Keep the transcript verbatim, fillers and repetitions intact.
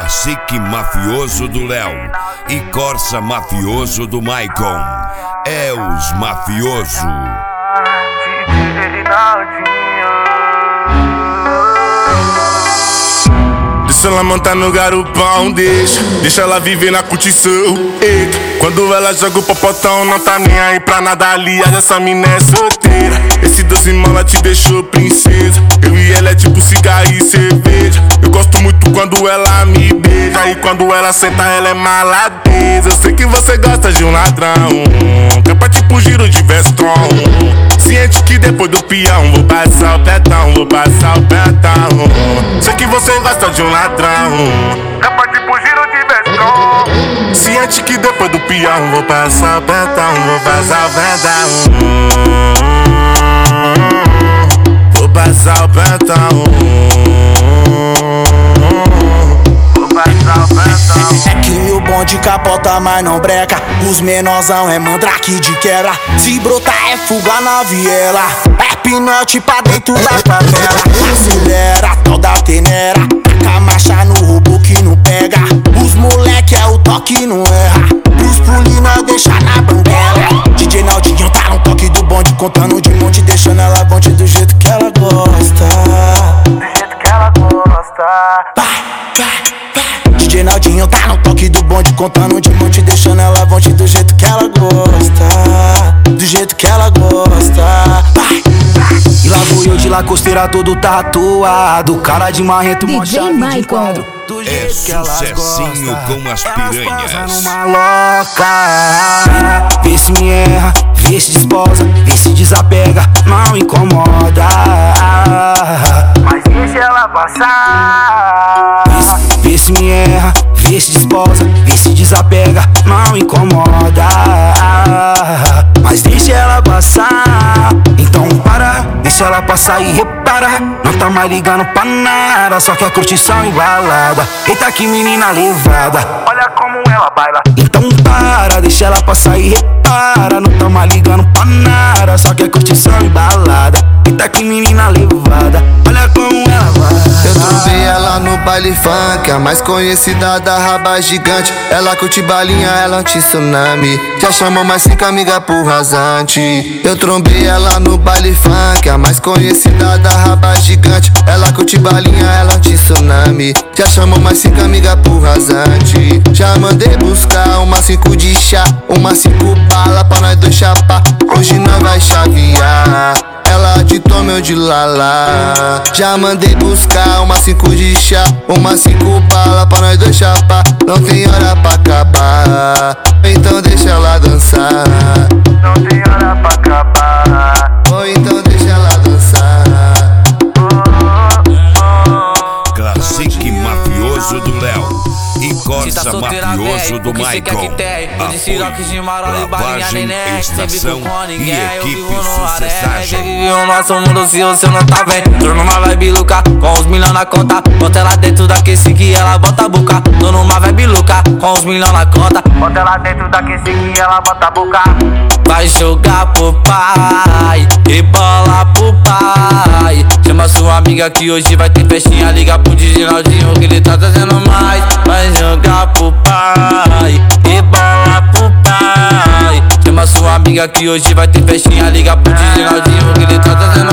Classic mafioso do Léo e Corsa mafioso do Maicon. É os mafioso. Deixa ela montar no garupão, deixa Deixa ela viver na curtição. Eita, quando ela joga o popotão, não tá nem aí pra nada, aliás, essa mina é solteira. Esse doze mola te deixou princesa. Eu e ela é tipo cigarro e cerveja. Eu gosto muito quando ela me beija, e quando ela senta ela é maladeza. Eu sei que você gosta de um ladrão, que é pra tipo um giro de Vestron. Ciente que depois do peão vou passar o petão, vou passar o petão. Sei que você gosta de um ladrão, capaz de um giro de Vestron. Ciente que depois do peão vou passar o petão, vou passar o petão. Vou passar o petão. Vou passar o petão. É que meu bonde capota, mas não breca. Os menorzão é mandrake de quebra. Se brotar é fuga na viela. É pinote pra dentro da favela. Acelera, tal da tenera. Taca marcha no robô que não pega. Os moleque é o toque não erra. Os pulinhos nós deixa na banguela. D J Naldinho tá no toque do bonde, contando de monte, deixando ela bonde do jeito que ela gosta. Do jeito que ela gosta. Vai, vai, vai. D J Naldinho tá no toque do bonde, contando de monte, deixando ela bonde do jeito que ela gosta. Do jeito que ela gosta. Vai, vai. E lá vou eu de lá costeira todo tatuado, cara de marrento, D J Maicon. É sucessinho com as piranhas. Numa loca. Vê se me erra, vê se desposa, vê se desapega, não incomoda. Mas deixa ela passar. Vê se, vê se me erra, vê se desposa, vê se desapega, não incomoda. Mas deixa ela passar. Então para, deixa ela passar e repara. Não tá mais ligando pra nada, só quer curtição e balada. Eita que menina levada, olha como ela baila. Então para, deixa ela passar e repara. Não tá mais ligando pra nada, só quer curtição e balada. Eita que menina levada, olha como ela baila. Eu trombei ela no baile funk, a mais conhecida da raba gigante. Ela curte balinha, ela anti tsunami. Já chamou mais cinco amigas por rasante. Eu trombei ela no baile funk, a mais conhecida da raba gigante. Ela curte balinha, ela anti tsunami. Já chamou mais cinco amigas por rasante. Já mandei buscar uma cinco de chá, uma cinco bala pra nós dois chapar. Hoje nós vai chavear, ela de toma eu de lala. Já mandei buscar uma cinco de chá, uma cinco bala pra nós dois chapar. Não tem hora pra acabar, então deixa ela dançar. Não tem hora pra acabar, ou então deixa ela dançar. Classic mafioso do Léo e Corsa tá mafioso do Maicon. Apoio, lavagem, estação e equipe sucessagem. Vive o nosso mundo se você não tá vendo. Tô numa vibe louca, com os milhões na conta. Bota ela dentro daquele que ela bota a boca. Tô numa vibe louca, com os milhões na conta. Bota ela dentro daquele que ela bota a boca. Vai jogar pro pai, e bola pro pai. Chama sua amiga que hoje vai ter festinha. Liga pro D J Naldinho que ele tá trazendo mais. Vai jogar pro pai, e bola pro pai. Chama sua amiga que hoje vai ter festinha. Liga pro D J Naldinho que ele tá trazendo